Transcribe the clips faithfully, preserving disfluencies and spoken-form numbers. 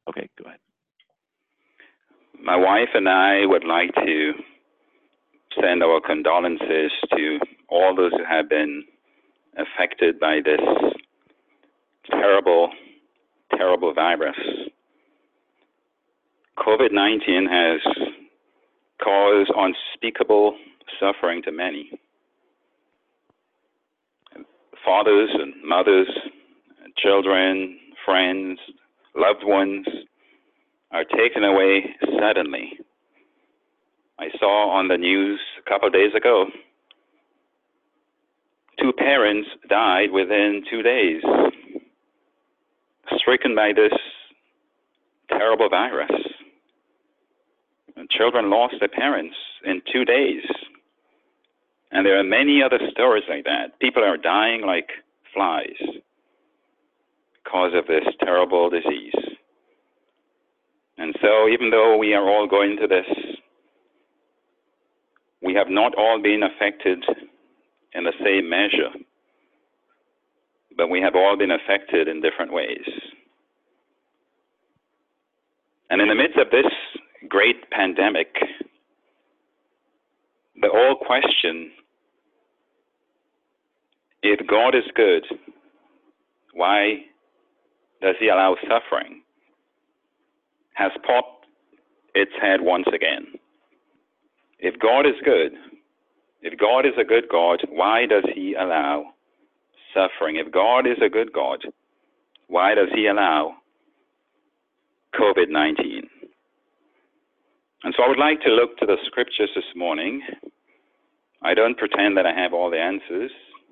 Okay, go ahead. My wife and I would like to send our condolences to all those who have been affected by this terrible, terrible virus. COVID nineteen has caused unspeakable suffering to many. Fathers and mothers, children, friends, loved ones are taken away suddenly. I saw on the news a couple of days ago, two parents died within two days, stricken by this terrible virus. And children lost their parents in two days. And there are many other stories like that. People are dying like flies because of this terrible disease. And so even though we are all going through this, we have not all been affected in the same measure, but we have all been affected in different ways. And in the midst of this great pandemic, the whole question, if God is good, why does he allow suffering, has popped its head once again. If God is good, if God is a good God, why does he allow suffering? If God is a good God, why does he allow COVID nineteen? And so I would like to look to the scriptures this morning. I don't pretend that I have all the answers,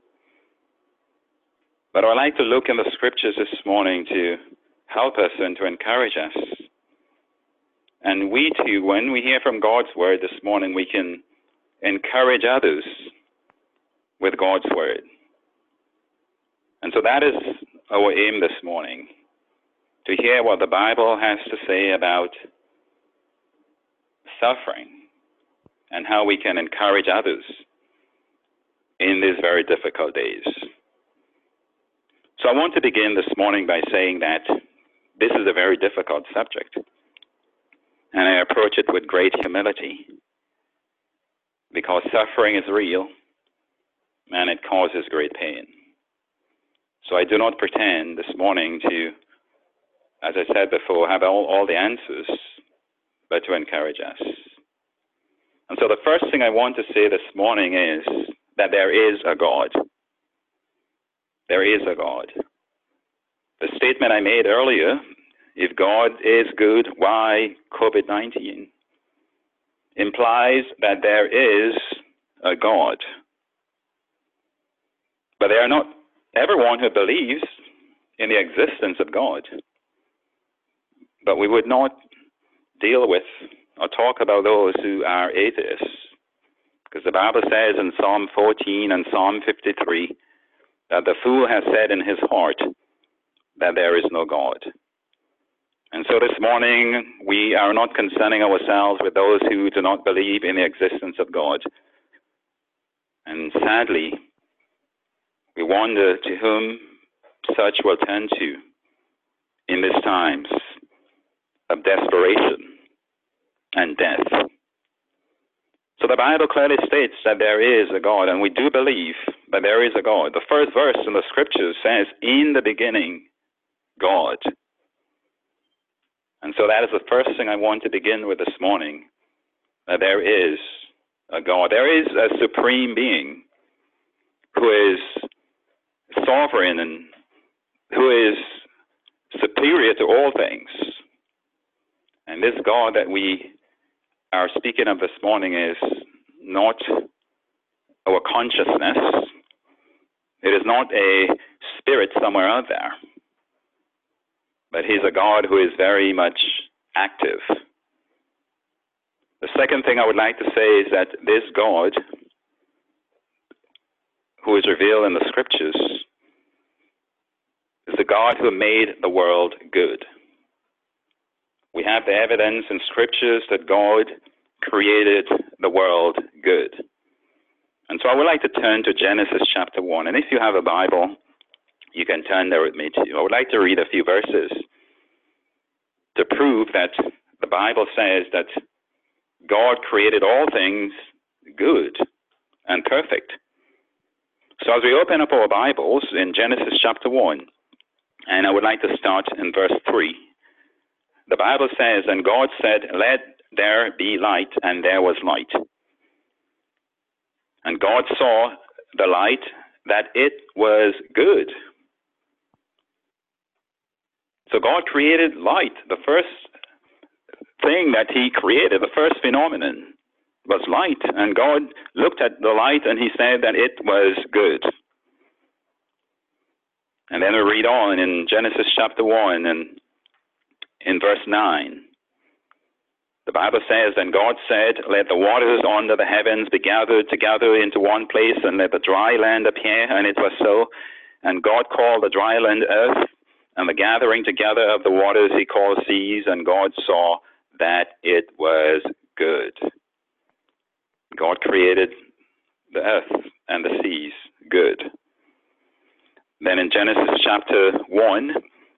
but I would like to look in the scriptures this morning to help us and to encourage us. And we too, when we hear from God's word this morning, we can encourage others with God's word. And so that is our aim this morning, to hear what the Bible has to say about suffering and how we can encourage others in these very difficult days. So I want to begin this morning by saying that this is a very difficult subject, and I approach it with great humility because suffering is real and it causes great pain. So I do not pretend this morning to, as I said before, have all, all the answers, but to encourage us. And so the first thing I want to say this morning is that there is a God. There is a God. The statement I made earlier, if God is good, why COVID nineteen, implies that there is a God. But there are not everyone who believes in the existence of God. But we would not deal with or talk about those who are atheists, because the Bible says in Psalm fourteen and Psalm fifty-three that the fool has said in his heart that there is no God. And so this morning, we are not concerning ourselves with those who do not believe in the existence of God. And sadly, we wonder to whom such will turn to in these times of desperation and death. So the Bible clearly states that there is a God, and we do believe that there is a God. The first verse in the scriptures says, in the beginning, God. And so that is the first thing I want to begin with this morning, that there is a God. There is a supreme being who is sovereign and who is superior to all things. And this God that we are speaking of this morning is not our consciousness. It is not a spirit somewhere out there. But he's a God who is very much active. The second thing I would like to say is that this God, who is revealed in the scriptures, is the God who made the world good. We have the evidence in scriptures that God created the world good. And so I would like to turn to Genesis chapter one. And if you have a Bible, you can turn there with me too. I would like to read a few verses to prove that the Bible says that God created all things good and perfect. So as we open up our Bibles in Genesis chapter one, and I would like to start in verse three, the Bible says, "And God said, let there be light, and there was light. And God saw the light, that it was good." So God created light. The first thing that he created, the first phenomenon, was light. And God looked at the light and he said that it was good. And then we read on in Genesis chapter one and in verse nine. The Bible says, "And God said, let the waters under the heavens be gathered together into one place, and let the dry land appear. And it was so. And God called the dry land earth, and the gathering together of the waters he called seas. And God saw that it was good." God created the earth and the seas good. Then in Genesis chapter one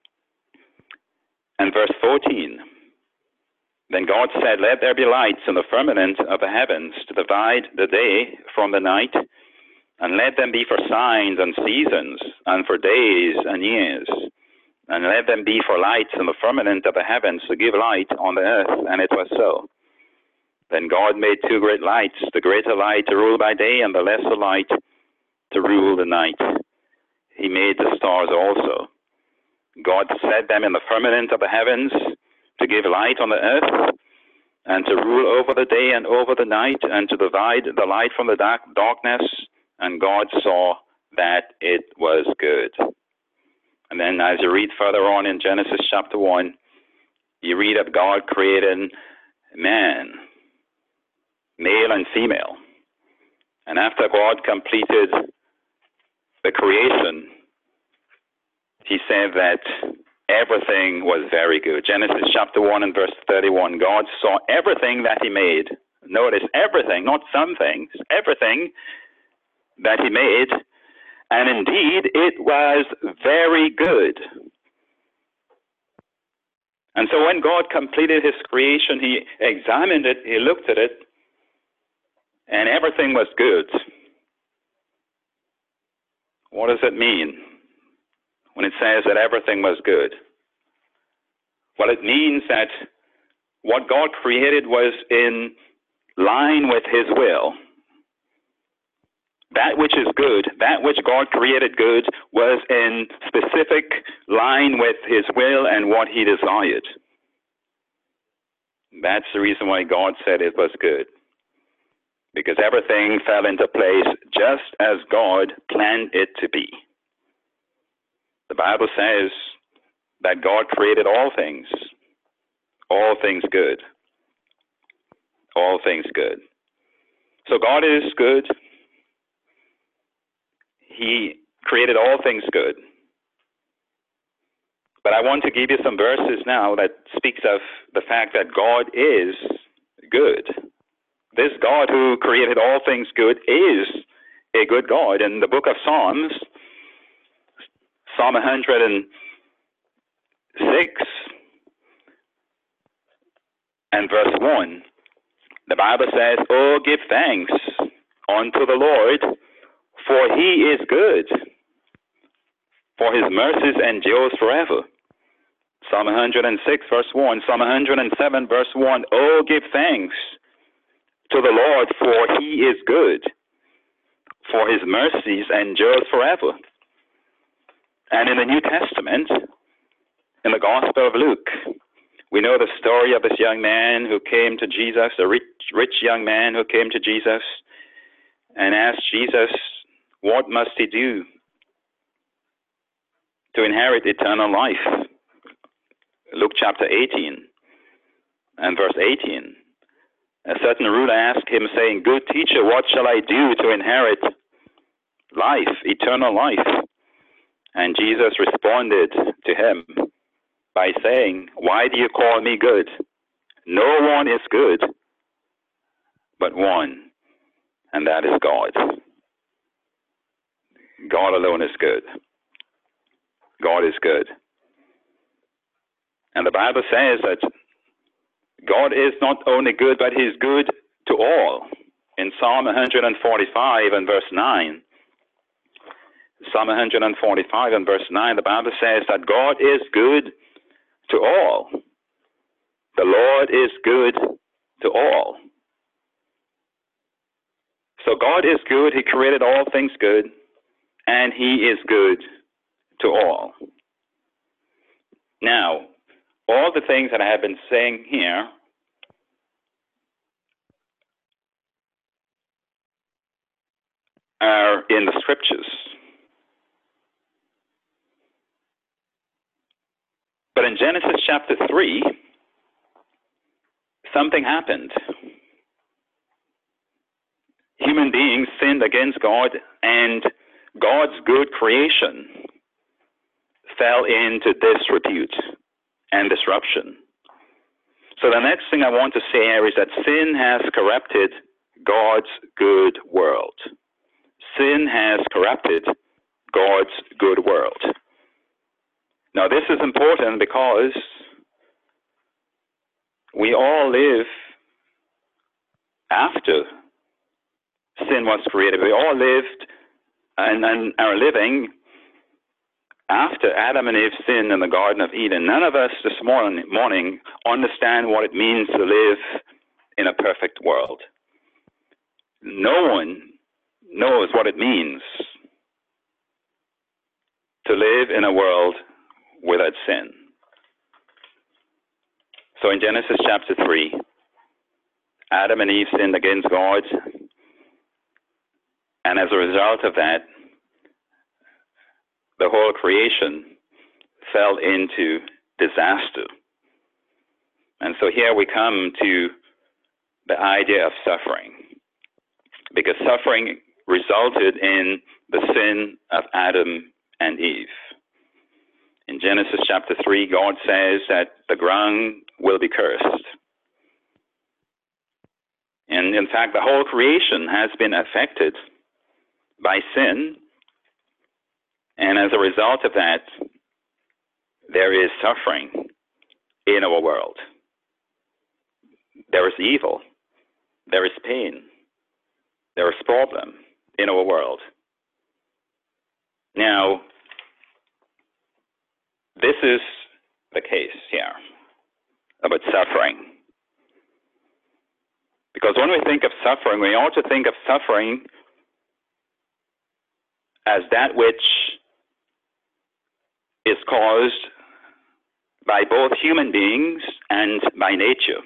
and verse fourteen, "Then God said, let there be lights in the firmament of the heavens to divide the day from the night, and let them be for signs and seasons, and for days and years. And let them be for lights in the firmament of the heavens to give light on the earth. And it was so. Then God made two great lights, the greater light to rule by day, and the lesser light to rule the night. He made the stars also. God set them in the firmament of the heavens to give light on the earth, and to rule over the day and over the night, and to divide the light from the dark darkness. And God saw that it was good." And then as you read further on in Genesis chapter one, you read of God creating man, male and female. And after God completed the creation, he said that everything was very good. Genesis chapter one and verse thirty-one, God saw everything that he made. Notice, everything, not some things, everything that he made. And indeed, it was very good. And so when God completed his creation, he examined it, he looked at it, and everything was good. What does it mean when it says that everything was good? Well, it means that what God created was in line with his will. That which is good, that which God created good, was in specific line with his will and what he desired. That's the reason why God said it was good. Because everything fell into place just as God planned it to be. The Bible says that God created all things, all things good, all things good. So God is good. He created all things good. But I want to give you some verses now that speaks of the fact that God is good. This God who created all things good is a good God. In the book of Psalms, Psalm one hundred six and verse one, the Bible says, "Oh, give thanks unto the Lord, for he is good, for his mercies endures forever." Psalm one hundred six verse one, Psalm one hundred seven verse one, "Oh, give thanks to the Lord, for he is good, for his mercies endures forever." And in the New Testament, in the Gospel of Luke, we know the story of this young man who came to Jesus, a rich, rich young man who came to Jesus and asked Jesus, what must he do to inherit eternal life? Luke chapter eighteen and verse eighteen. A certain ruler asked him, saying, "Good teacher, what shall I do to inherit life, eternal life?" And Jesus responded to him by saying, "Why do you call me good? No one is good but one, and that is God." God alone is good. God is good. And the Bible says that God is not only good, but he's good to all. In Psalm one forty-five and verse nine, Psalm one forty-five and verse nine, the Bible says that God is good to all. The Lord is good to all. So God is good. He created all things good, and he is good to all. Now, all the things that I have been saying here are in the scriptures. But in Genesis chapter three, something happened. Human beings sinned against God, and God's good creation fell into disrepute and disruption. So the next thing I want to say here is that sin has corrupted God's good world. Sin has corrupted God's good world. Now this is important because we all live after sin was created. We all lived and, and are living after Adam and Eve sinned in the Garden of Eden. None of us this morning, morning understand what it means to live in a perfect world. No one knows what it means to live in a world without sin. So in Genesis chapter three, Adam and Eve sinned against God, and as a result of that, the whole creation fell into disaster. And so here we come to the idea of suffering, because suffering resulted in the sin of Adam and Eve. In Genesis chapter three, God says that the ground will be cursed. And in fact, the whole creation has been affected by sin. And as a result of that, there is suffering in our world. There is evil. There is pain. There is problem in our world. Now, this is the case here about suffering. Because when we think of suffering, we ought to think of suffering as that which is caused by both human beings and by nature.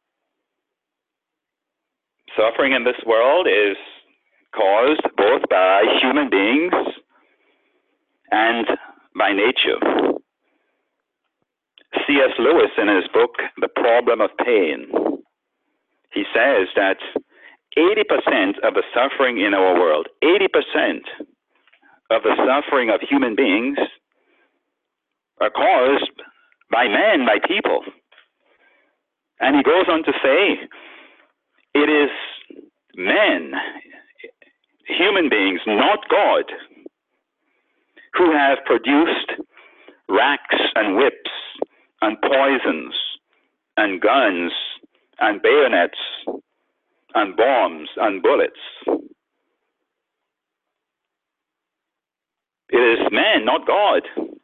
Suffering in this world is caused both by human beings and by nature. C S Lewis, in his book, The Problem of Pain, he says that eighty percent of the suffering in our world, eighty percent of the suffering of human beings are caused by men, by people. And he goes on to say, it is men, human beings, not God, who have produced racks and whips and poisons and guns and bayonets and bombs and bullets. It is man, not God,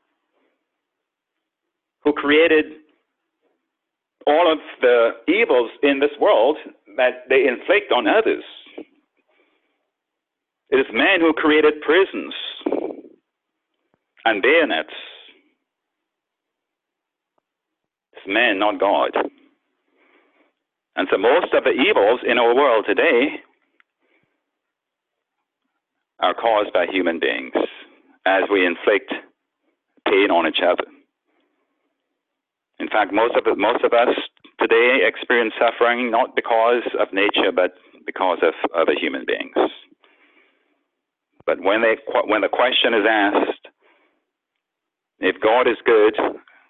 who created all of the evils in this world that they inflict on others. It is man who created prisons and bayonets. It's man, not God. And so most of the evils in our world today are caused by human beings as we inflict pain on each other. In fact, most of it, most of us today experience suffering not because of nature, but because of other human beings. But when they when the question is asked, if God is good,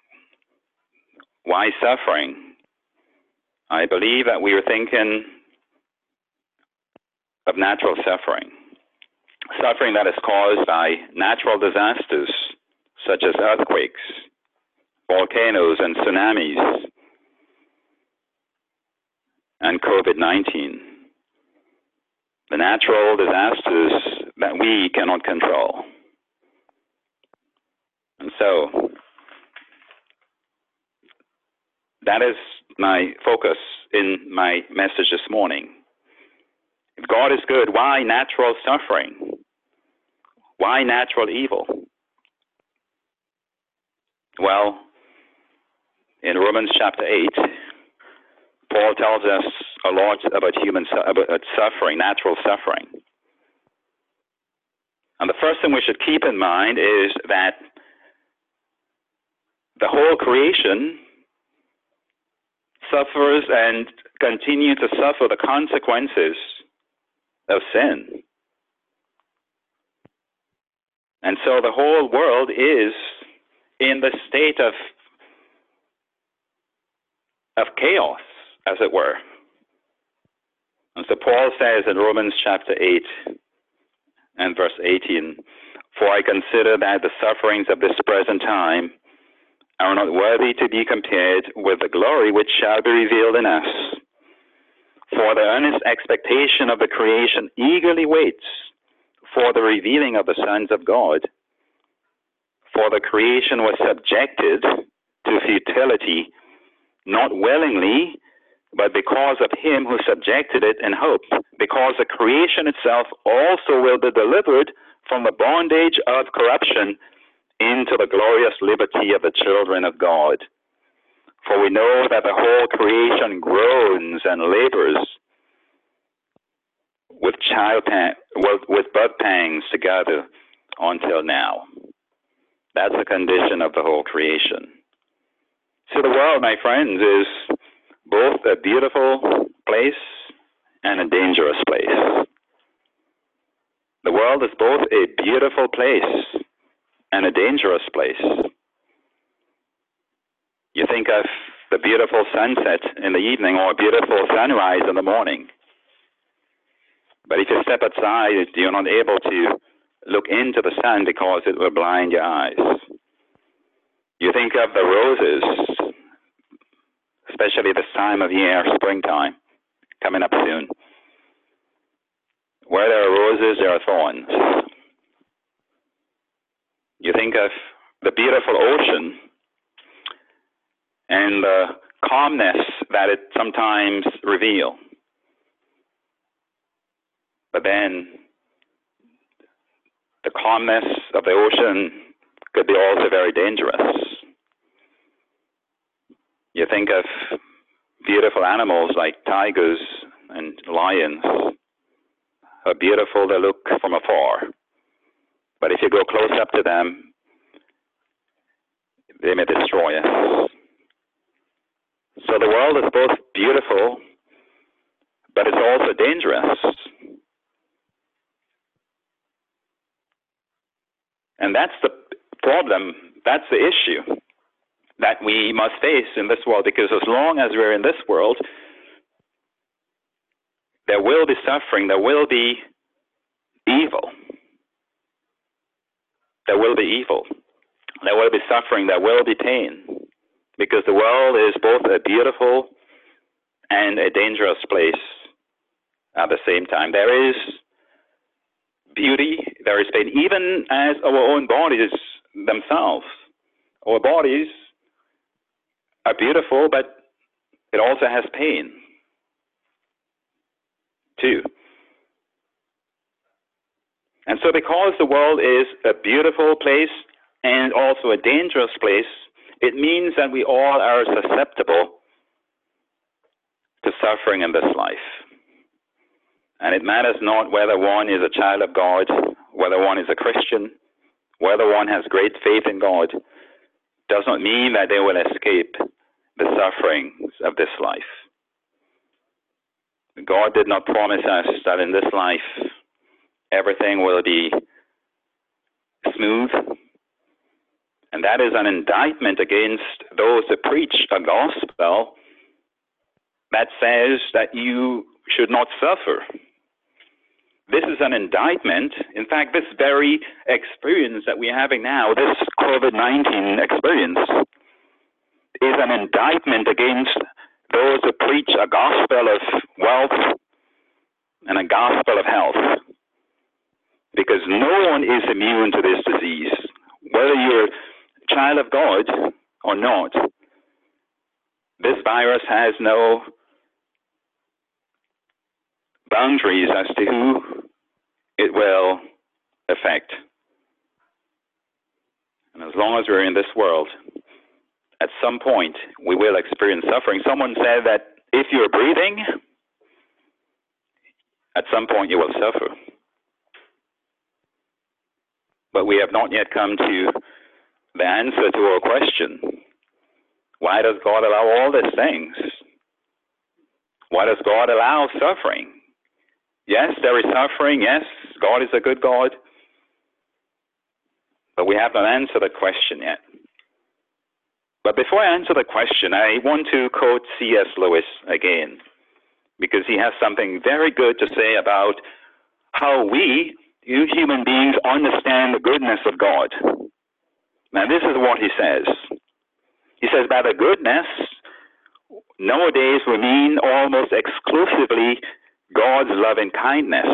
why suffering? I believe that we are thinking of natural suffering, suffering that is caused by natural disasters such as earthquakes, volcanoes and tsunamis and COVID nineteen. The natural disasters that we cannot control. And so, that is my focus in my message this morning. If God is good, why natural suffering? Why natural evil? Well, in Romans chapter eight, Paul tells us a lot about human su- about suffering, natural suffering. And the first thing we should keep in mind is that the whole creation suffers and continue to suffer the consequences of sin. And so the whole world is in the state of of chaos, as it were. And so Paul says in Romans chapter eight and verse eighteen, "For I consider that the sufferings of this present time are not worthy to be compared with the glory which shall be revealed in us. For the earnest expectation of the creation eagerly waits for the revealing of the sons of God. For the creation was subjected to futility, not willingly, but because of him who subjected it in hope, because the creation itself also will be delivered from the bondage of corruption into the glorious liberty of the children of God. For we know that the whole creation groans and labors with child pang, with, with birth pangs together until now." That's the condition of the whole creation. So the world, my friends, is both a beautiful place and a dangerous place. The world is both a beautiful place and a dangerous place. You think of the beautiful sunset in the evening or a beautiful sunrise in the morning. But if you step outside, you're not able to look into the sun because it will blind your eyes. You think of the roses, especially this time of year, springtime, coming up soon. Where there are roses, there are thorns. You think of the beautiful ocean and the calmness that it sometimes reveals. But then the calmness of the ocean could be also very dangerous. You think of beautiful animals like tigers and lions, how beautiful they look from afar. But if you go close up to them, they may destroy us. So the world is both beautiful, but it's also dangerous. And that's the problem, that's the issue that we must face in this world, because as long as we're in this world, there will be suffering, there will be evil. There will be evil. There will be suffering, there will be pain, because the world is both a beautiful and a dangerous place at the same time. There is beauty, there is pain, even as our own bodies themselves. Our bodies are beautiful, but it also has pain, too. And so because the world is a beautiful place and also a dangerous place, it means that we all are susceptible to suffering in this life. And it matters not whether one is a child of God, whether one is a Christian, whether one has great faith in God, does not mean that they will escape the sufferings of this life. God did not promise us that in this life everything will be smooth. And that is an indictment against those who preach a gospel that says that you should not suffer. This is an indictment. In fact, this very experience that we're having now, this COVID nineteen experience, is an indictment against those who preach a gospel of wealth and a gospel of health. Because no one is immune to this disease. Whether you're a child of God or not, this virus has no boundaries as to who it will affect. And as long as we're in this world, at some point we will experience suffering. Someone said that if you're breathing, at some point you will suffer. But we have not yet come to the answer to our question. Why does God allow all these things? Why does God allow suffering? Yes, there is suffering. Yes, God is a good God. But we have not answered the question yet. But before I answer the question, I want to quote C S Lewis again, because he has something very good to say about how we, you human beings, understand the goodness of God. Now, this is what he says. He says, by the goodness, nowadays we mean almost exclusively God's loving kindness.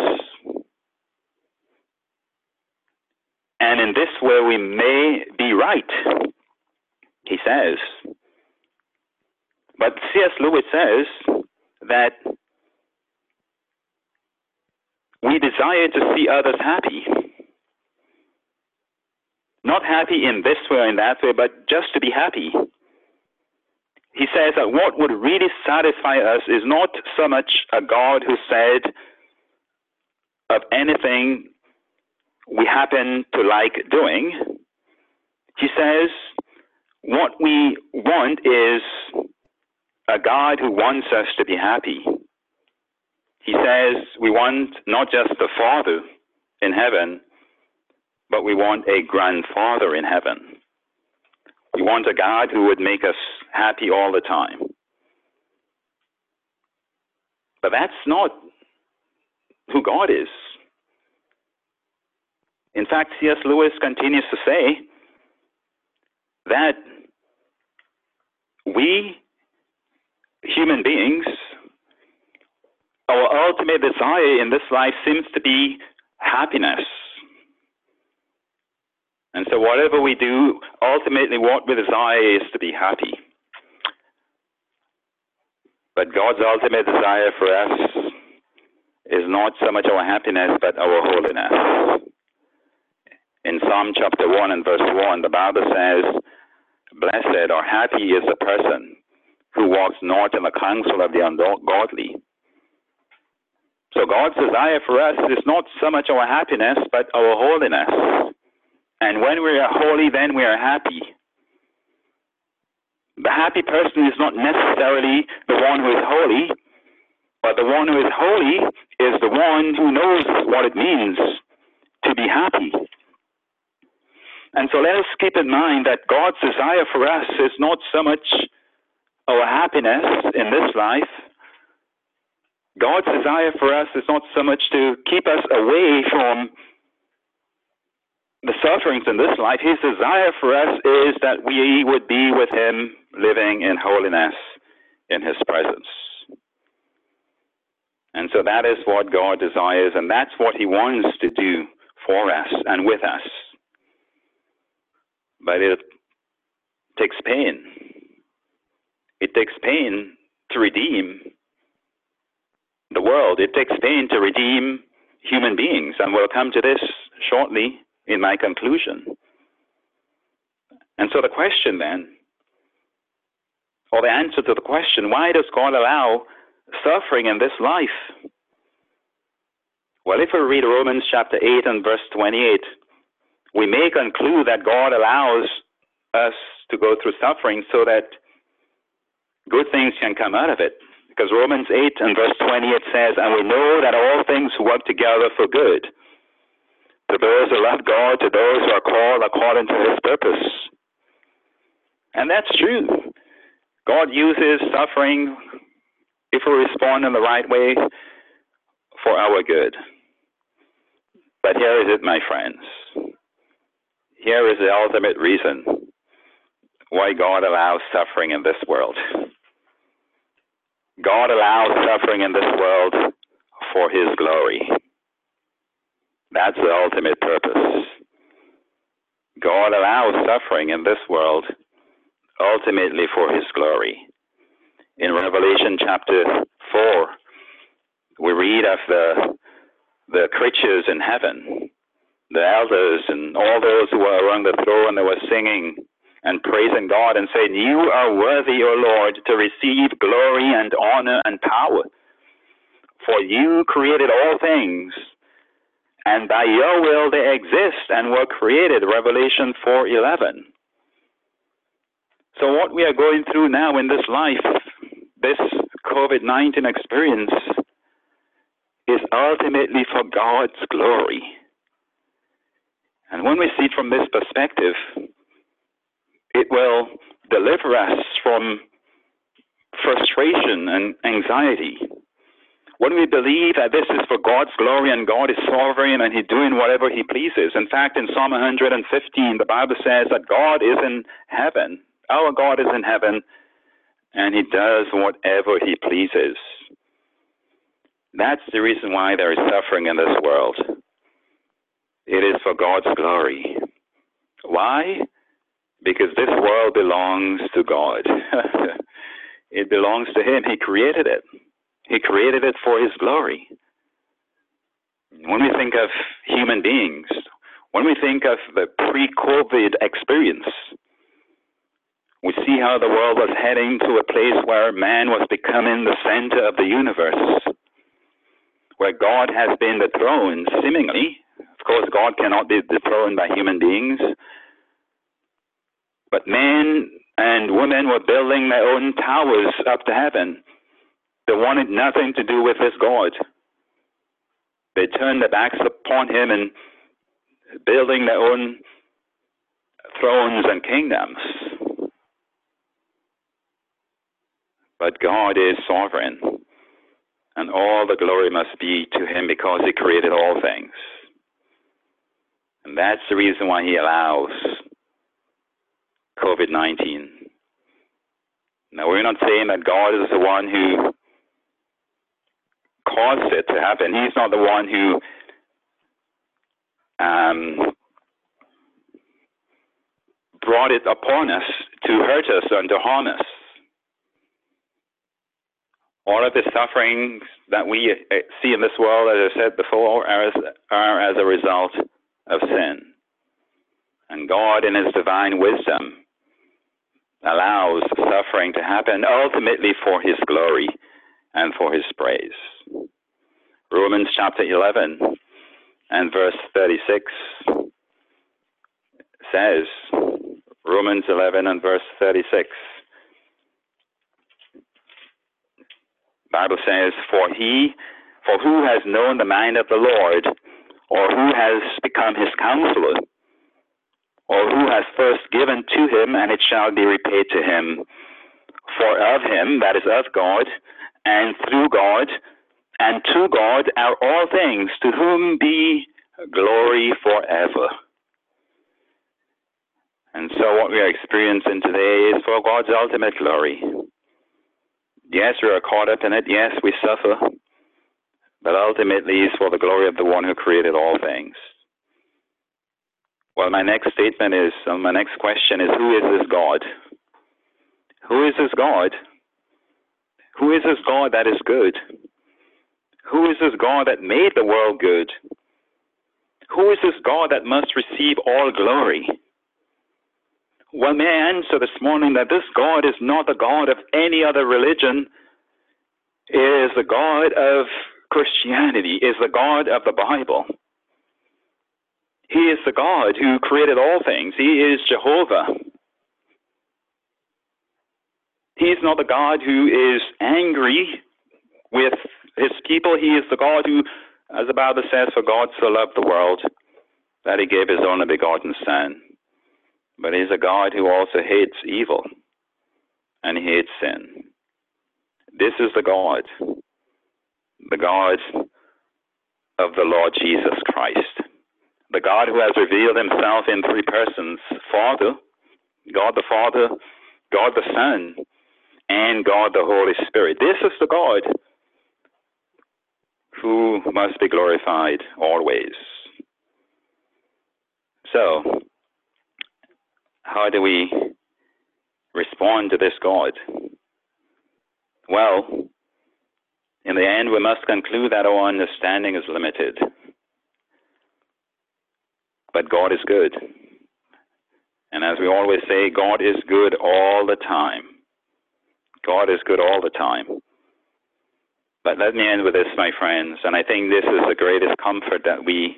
And in this way we may be right, he says. But C S Lewis says that we desire to see others happy. Not happy in this way or in that way, but just to be happy. He says that what would really satisfy us is not so much a God who said of anything we happen to like doing. He says what we want is a God who wants us to be happy. He says we want not just a Father in heaven, but we want a grandfather in heaven. We want a God who would make us happy all the time. But that's not who God is. In fact, C S Lewis continues to say that we, human beings, our ultimate desire in this life seems to be happiness. And so whatever we do, ultimately what we desire is to be happy. But God's ultimate desire for us is not so much our happiness, but our holiness. In Psalm chapter one and verse one, the Bible says, blessed or happy is the person who walks not in the counsel of the ungodly. So God's desire for us is not so much our happiness, but our holiness. And when we are holy, then we are happy. The happy person is not necessarily the one who is holy, but the one who is holy is the one who knows what it means to be happy. And so let us keep in mind that God's desire for us is not so much our happiness in this life. God's desire for us is not so much to keep us away from the sufferings in this life. His desire for us is that we would be with him, living in holiness in his presence. And so that is what God desires, and that's what he wants to do for us and with us. But it takes pain. It takes pain to redeem the world. It takes pain to redeem human beings, and we'll come to this shortly in my conclusion. And so the question then, or the answer to the question, why does God allow suffering in this life? Well, if we read Romans chapter eight and verse twenty-eight, we may conclude that God allows us to go through suffering so that good things can come out of it. Because Romans eight and verse twenty-eight says, and we know that all things work together for good, to those who love God, to those who are called according to his purpose. And that's true. God uses suffering, if we respond in the right way, for our good. But here is it, my friends. Here is the ultimate reason why God allows suffering in this world. God allows suffering in this world for his glory. That's the ultimate purpose. God allows suffering in this world ultimately for his glory. In Revelation chapter four, we read of the, the creatures in heaven, the elders and all those who were around the throne, they were singing and praising God and saying, "You are worthy, O Lord, to receive glory and honor and power. For you created all things, and by your will they exist and were created." Revelation four eleven. So what we are going through now in this life, this COVID nineteen experience, is ultimately for God's glory. And when we see it from this perspective, it will deliver us from frustration and anxiety. When we believe that this is for God's glory and God is sovereign and he's doing whatever he pleases. In fact, in Psalm one fifteen, the Bible says that God is in heaven. Our God is in heaven, and he does whatever he pleases. That's the reason why there is suffering in this world. It is for God's glory. Why? Because this world belongs to God. It belongs to him. He created it. He created it for his glory. When we think of human beings, when we think of the pre-COVID experience, we see how the world was heading to a place where man was becoming the center of the universe, where God has been dethroned, seemingly. Of course, God cannot be dethroned by human beings. But men and women were building their own towers up to heaven. They wanted nothing to do with this God. They turned their backs upon him and building their own thrones and kingdoms. But God is sovereign, and all the glory must be to him because he created all things. And that's the reason why he allows COVID nineteen. Now, we're not saying that God is the one who caused it to happen. He's not the one who um, brought it upon us to hurt us and to harm us. All of the sufferings that we see in this world, as I said before, are as, are as a result of sin. And God, in his divine wisdom, allows suffering to happen ultimately for his glory and for his praise. Romans chapter eleven and verse thirty-six says, Romans eleven and verse thirty-six, Bible says, For he, for who has known the mind of the Lord, or who has become his counselor, or who has first given to him, and it shall be repaid to him. For of him, that is of God, and through God, and to God are all things, to whom be glory forever. And so what we are experiencing today is for God's ultimate glory. Yes, we are caught up in it. Yes, we suffer. But ultimately, it's for the glory of the one who created all things. Well, my next statement is, uh, my next question is, who is this God? Who is this God? Who is this God that is good? Who is this God that made the world good? Who is this God that must receive all glory? Well, may I answer this morning that this God is not the God of any other religion. It is the God of Christianity, is the God of the Bible. He is the God who created all things. He is Jehovah. He is not the God who is angry with his people. He is the God who, as the Bible says, for God so loved the world that he gave his only begotten Son. But he's a God who also hates evil and he hates sin. This is the God, the God of the Lord Jesus Christ, the God who has revealed himself in three persons, Father, God the Father, God the Son, and God the Holy Spirit. This is the God who must be glorified always. So, how do we respond to this God? Well, in the end, we must conclude that our understanding is limited. But God is good. And as we always say, God is good all the time. God is good all the time. But let me end with this, my friends, and I think this is the greatest comfort that we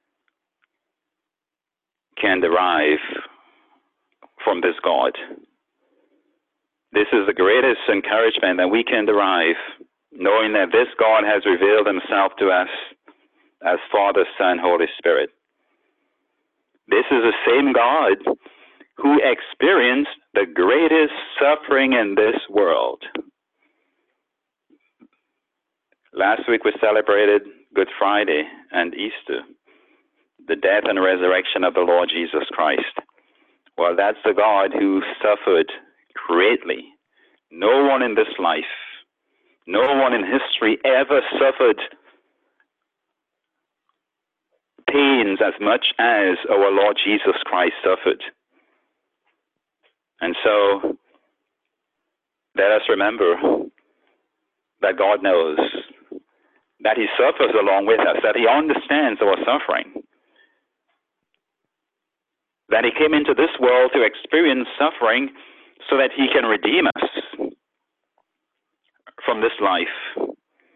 can derive from this God. This is the greatest encouragement that we can derive, knowing that this God has revealed himself to us as Father, Son, Holy Spirit. This is the same God who experienced the greatest suffering in this world. Last week we celebrated Good Friday and Easter, the death and resurrection of the Lord Jesus Christ. Well, that's the God who suffered greatly. No one in this life, no one in history ever suffered pains as much as our Lord Jesus Christ suffered. And so, let us remember that God knows, that he suffers along with us, that he understands our suffering, that he came into this world to experience suffering so that he can redeem us from this life.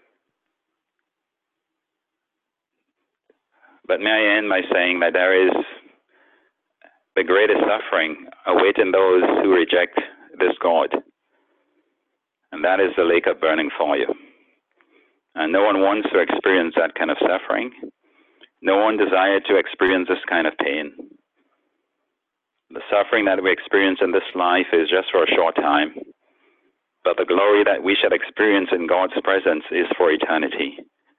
But may I end by saying that there is the greatest suffering awaiting those who reject this God, and that is the lake of burning fire. And no one wants to experience that kind of suffering. No one desired to experience this kind of pain. The suffering that we experience in this life is just for a short time, but the glory that we shall experience in God's presence is for eternity.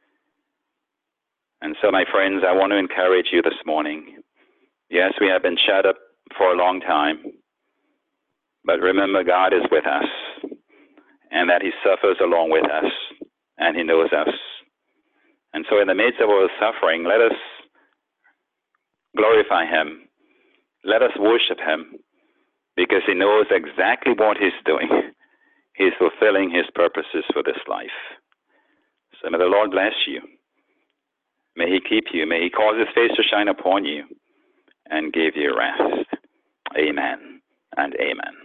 And so, my friends, I want to encourage you this morning. Yes, we have been shut up for a long time, but remember, God is with us, and that he suffers along with us, and he knows us. And so in the midst of our suffering, let us glorify him. Let us worship him, because he knows exactly what he's doing. He's fulfilling his purposes for this life. So may the Lord bless you. May he keep you. May he cause his face to shine upon you and give you rest. Amen and amen.